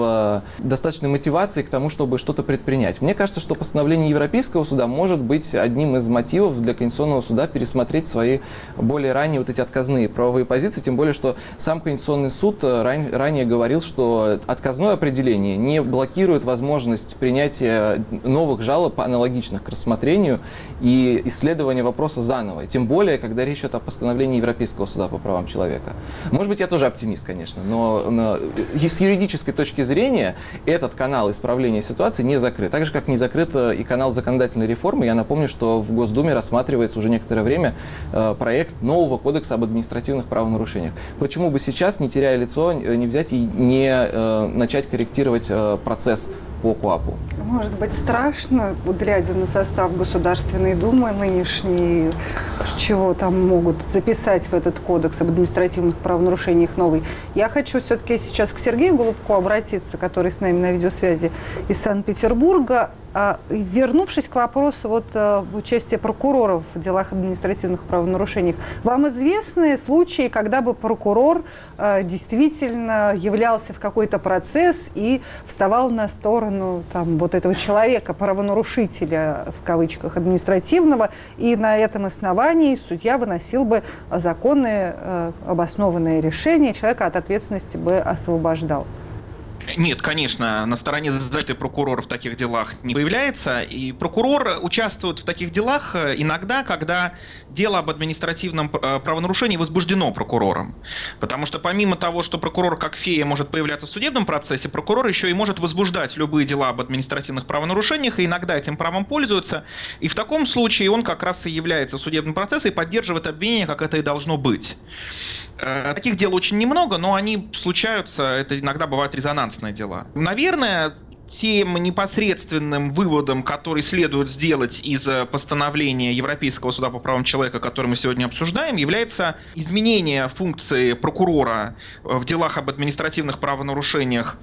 мотивации к тому, чтобы что-то предпринять. Мне кажется, что постановление Европейского суда может быть одним из мотивов для Конституционного суда пересмотреть свои более ранние вот эти отказные правовые позиции, тем более, что сам Конституционный суд ранее говорил, что отказное определение не блокирует возможность принятия новых жалоб, аналогичных к рассмотрению и исследования вопроса заново. Тем более, когда речь идет о постановлении Европейского суда по правам человека. Может быть, я тоже оптимист, конечно, но с юридической точки зрения этот канал исправления ситуации не закрыт. Так же, как не закрыт и канал законодательной реформы. Я напомню, что в Госдуме рассматривается уже некоторое время проект нового кодекса об административных правонарушениях. Почему бы сейчас, не теряя лицо, не взять и не начать корректировать процесс по КоАПу? Может быть, страшно, глядя на состав Государственной Думы нынешний, чего там могут записать в этот кодекс об административных правонарушениях новый. Я хочу все-таки сейчас к Сергею Голубко обратиться, который с нами на видеосвязи из Санкт-Петербурга. Вернувшись к вопросу участия прокуроров в делах административных правонарушений, вам известны случаи, когда бы прокурор действительно являлся в какой-то процесс и вставал на сторону этого человека, правонарушителя, в кавычках, административного, и на этом основании судья выносил бы законные, обоснованные решения, человека от ответственности бы освобождал? Нет, конечно, на стороне защиты прокурора в таких делах не появляется. И прокурор участвует в таких делах иногда, когда дело об административном правонарушении возбуждено прокурором. Потому что помимо того, что прокурор как фея может появляться в судебном процессе, прокурор еще и может возбуждать любые дела об административных правонарушениях, и иногда этим правом пользуется. И в таком случае он как раз и является в судебном процессе и поддерживает обвинение, как это и должно быть. Таких дел очень немного, но они случаются, это иногда бывают резонансные дела. Наверное, тем непосредственным выводом, который следует сделать из постановления Европейского суда по правам человека, которое мы сегодня обсуждаем, является изменение функции прокурора в делах об административных правонарушениях,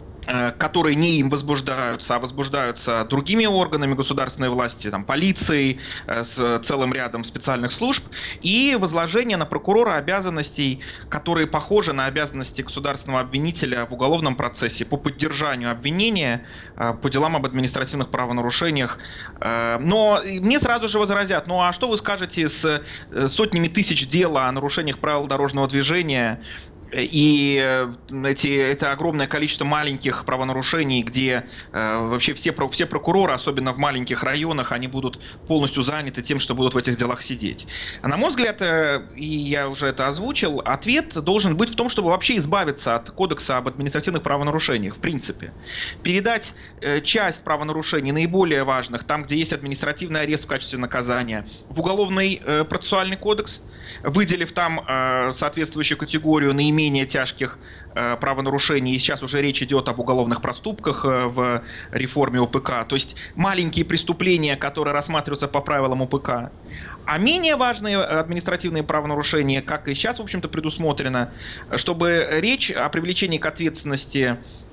которые не им возбуждаются, а возбуждаются другими органами государственной власти, полицией, с целым рядом специальных служб, и возложение на прокурора обязанностей, которые похожи на обязанности государственного обвинителя в уголовном процессе по поддержанию обвинения по делам об административных правонарушениях. Но мне сразу же возразят: а что вы скажете с сотнями тысяч дел о нарушениях правил дорожного движения? И это огромное количество маленьких правонарушений, где вообще все прокуроры, особенно в маленьких районах, они будут полностью заняты тем, что будут в этих делах сидеть. На мой взгляд, и я уже это озвучил, ответ должен быть в том, чтобы вообще избавиться от кодекса об административных правонарушениях, в принципе. Передать часть правонарушений, наиболее важных, там, где есть административный арест в качестве наказания, в уголовный процессуальный кодекс, выделив там соответствующую категорию наименее тяжких правонарушений, и сейчас уже речь идет об уголовных проступках в реформе УПК, то есть маленькие преступления, которые рассматриваются по правилам УПК, а менее важные административные правонарушения, как и сейчас, в общем-то, предусмотрено, чтобы речь о привлечении к ответственности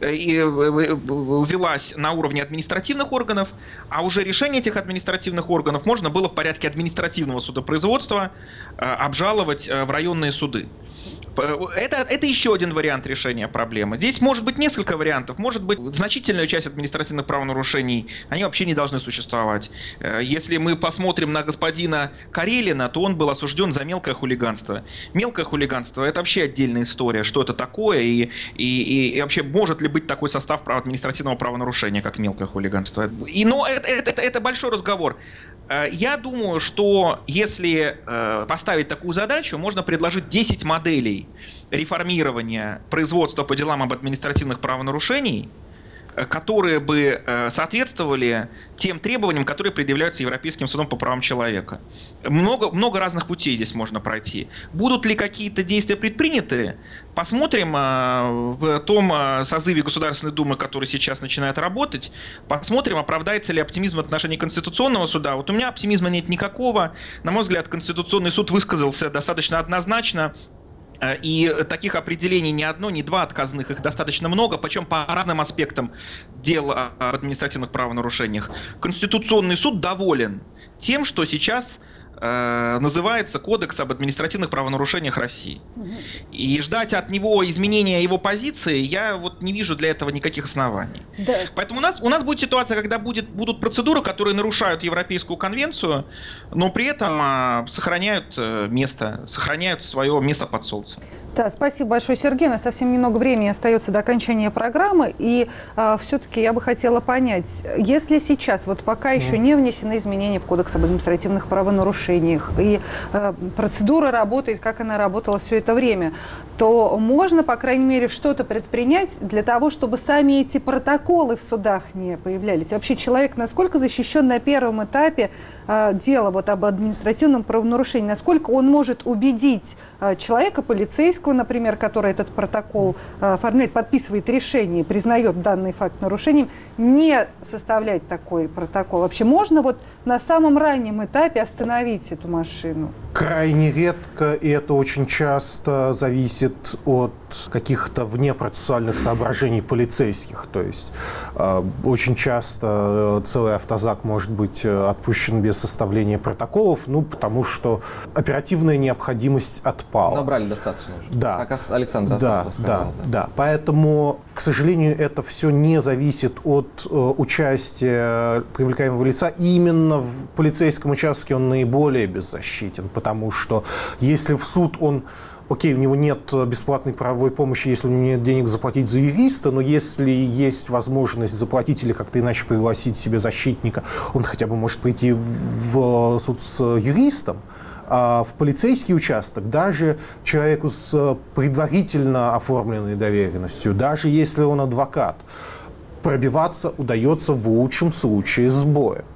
велась на уровне административных органов, а уже решение этих административных органов можно было в порядке административного судопроизводства обжаловать в районные суды. Это еще один вариант решения проблемы. Здесь может быть несколько вариантов. Может быть, значительная часть административных правонарушений, они вообще не должны существовать. Если мы посмотрим на господина Карелина, то он был осужден за мелкое хулиганство. Мелкое хулиганство – это вообще отдельная история, что это такое, и вообще может ли быть такой состав административного правонарушения, как мелкое хулиганство. Но это большой разговор. Я думаю, что если поставить такую задачу, можно предложить 10 моделей реформирования производства по делам об административных правонарушениях, которые бы соответствовали тем требованиям, которые предъявляются Европейским судом по правам человека. Много разных путей здесь можно пройти. Будут ли какие-то действия предприняты? Посмотрим в том созыве Государственной Думы, который сейчас начинает работать. Посмотрим, оправдается ли оптимизм в отношении Конституционного суда. Вот у меня оптимизма нет никакого. На мой взгляд, Конституционный суд высказался достаточно однозначно. И таких определений не одно, не два отказных, их достаточно много, причем по разным аспектам дел об административных правонарушениях. Конституционный суд доволен тем, что сейчас называется Кодекс об административных правонарушениях России. И ждать от него изменения его позиции я вот не вижу для этого никаких оснований. Да. Поэтому у нас будет ситуация, когда будут процедуры, которые нарушают Европейскую конвенцию, но при этом сохраняют свое место под солнцем. Да, спасибо большое, Сергей. У нас совсем немного времени остается до окончания программы. И все-таки я бы хотела понять, если сейчас, вот пока еще не внесены изменения в Кодекс об административных правонарушениях, и процедура работает, как она работала все это время, то можно, по крайней мере, что-то предпринять для того, чтобы сами эти протоколы в судах не появлялись. Вообще человек насколько защищен на первом этапе дела вот об административном правонарушении, насколько он может убедить человека, полицейского, например, который этот протокол оформляет, подписывает решение, признает данный факт нарушением, не составлять такой протокол. Вообще можно вот на самом раннем этапе остановить эту машину? Крайне редко, и это очень часто зависит от каких-то внепроцессуальных соображений полицейских. То есть очень часто целый автозак может быть отпущен без составления протоколов, потому что оперативная необходимость отпала. Набрали достаточно уже. Да. Как Александр Астахов сказал. Да. Поэтому, к сожалению, это все не зависит от участия привлекаемого лица. И именно в полицейском участке он наиболее беззащитен, потому что если в суд у него нет бесплатной правовой помощи, если у него нет денег заплатить за юриста, но если есть возможность заплатить или как-то иначе пригласить себе защитника, он хотя бы может прийти в суд с юристом. А в полицейский участок даже человеку с предварительно оформленной доверенностью, даже если он адвокат, пробиваться удается в лучшем случае с боем.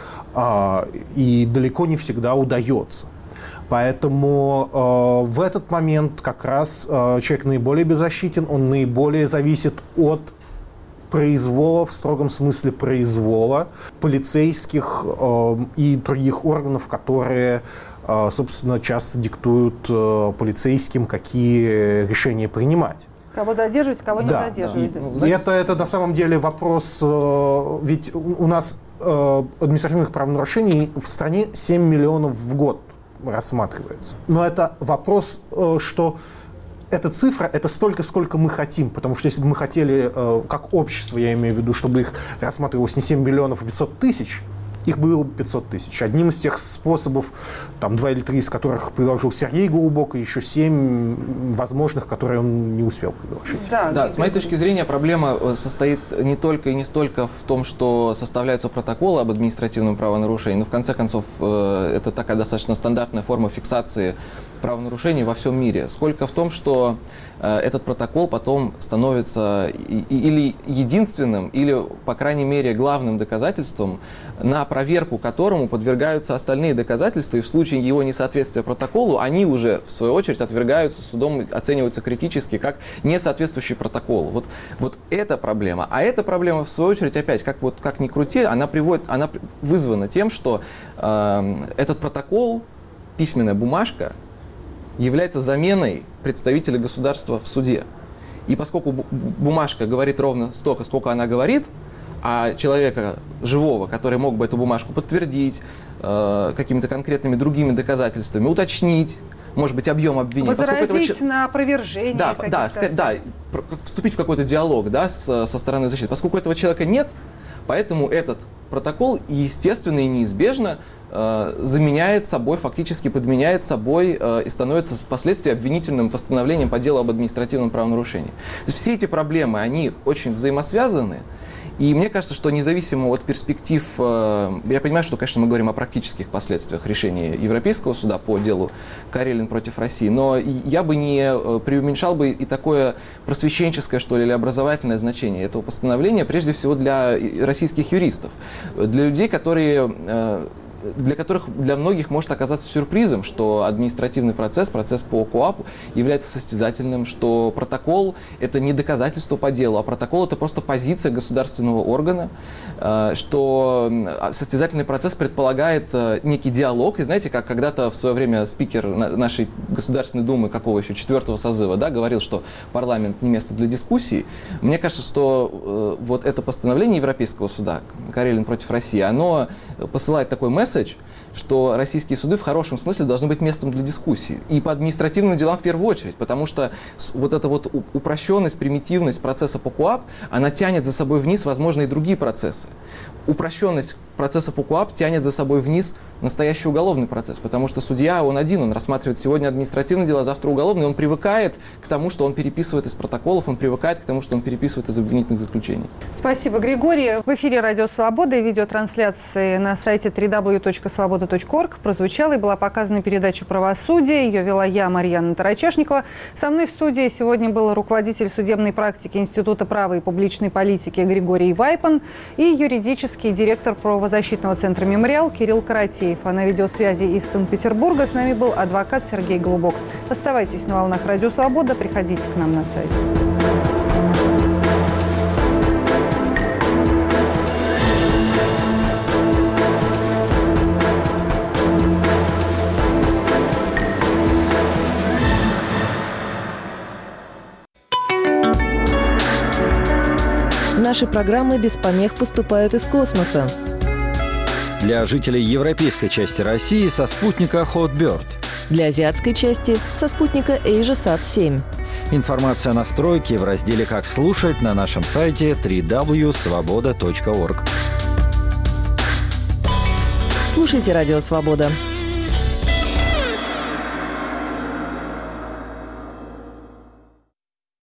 И далеко не всегда удается. Поэтому в этот момент как раз человек наиболее беззащитен, он наиболее зависит от произвола, в строгом смысле произвола, полицейских и других органов, которые, собственно, часто диктуют полицейским, какие решения принимать. Кого задерживать, кого не задерживать. Да. И это на самом деле вопрос, ведь у нас административных правонарушений в стране 7 миллионов в год рассматривается. Но это вопрос, что эта цифра, это столько, сколько мы хотим. Потому что если бы мы хотели, как общество, я имею в виду, чтобы их рассматривалось не 7 миллионов, а 500 тысяч, их было бы 500 тысяч. Одним из тех способов, 2 или 3 из которых предложил Сергей Голубок, и еще 7 возможных, которые он не успел предложить. Да, с моей точки зрения, проблема состоит не только и не столько в том, что составляются протоколы об административном правонарушении, но в конце концов это такая достаточно стандартная форма фиксации правонарушений во всем мире, сколько в том, что этот протокол потом становится или единственным, или, по крайней мере, главным доказательством, на проверку которому подвергаются остальные доказательства, и в случае его несоответствия протоколу, они уже, в свою очередь, отвергаются судом, оцениваются критически как несоответствующий протоколу. Вот эта проблема. А эта проблема, в свою очередь, опять, как ни крути, она вызвана тем, что этот протокол, письменная бумажка, является заменой представителя государства в суде. И поскольку бумажка говорит ровно столько, сколько она говорит, а человека живого, который мог бы эту бумажку подтвердить какими-то конкретными другими доказательствами, уточнить, может быть, объем обвинения. Возразить на опровержение. Да, вступить в какой-то диалог со стороны защиты. Поскольку этого человека нет, поэтому этот протокол естественно и неизбежно заменяет собой, фактически подменяет собой и становится впоследствии обвинительным постановлением по делу об административном правонарушении. То есть все эти проблемы, они очень взаимосвязаны. И мне кажется, что независимо от перспектив, я понимаю, что, конечно, мы говорим о практических последствиях решения Европейского суда по делу Карелин против России, но я бы не преуменьшал бы и такое просвещенческое, что ли, или образовательное значение этого постановления, прежде всего для российских юристов, для людей, для которых для многих может оказаться сюрпризом, что административный процесс по КоАПу является состязательным, что протокол – это не доказательство по делу, а протокол – это просто позиция государственного органа, что состязательный процесс предполагает некий диалог. И знаете, как когда-то в свое время спикер нашей Государственной Думы, какого еще, 4-го созыва, говорил, что парламент не место для дискуссий. Мне кажется, что вот это постановление Европейского суда, Карелин против России, оно посылает такой месседж, что российские суды в хорошем смысле должны быть местом для дискуссии. И по административным делам в первую очередь, потому что вот эта вот упрощенность, примитивность процесса по КоАП, она тянет за собой вниз, возможно, и другие процессы. Упрощенность процесса по КоАП тянет за собой вниз настоящий уголовный процесс, потому что судья, он один, он рассматривает сегодня административные дела, завтра уголовные, он привыкает к тому, что он переписывает из протоколов, он привыкает к тому, что он переписывает из обвинительных заключений. Спасибо, Григорий. В эфире «Радио Свобода» и видеотрансляции на сайте www.svoboda.org прозвучала и была показана передача «Правосудие». Ее вела я, Марьяна Тарачешникова. Со мной в студии сегодня был руководитель судебной практики Института права и публичной политики Григорий Вайпан и юридический директор правозащитного центра «Мемориал» Кирилл Каратеев. А на видеосвязи из Санкт-Петербурга с нами был адвокат Сергей Голубок. Оставайтесь на волнах «Радио Свобода», приходите к нам на сайт. Наши программы без помех поступают из космоса. Для жителей европейской части России со спутника Hotbird. Для азиатской части со спутника AsiaSat-7. Информация о настройке в разделе «Как слушать» на нашем сайте www.svoboda.org. Слушайте «Радио Свобода».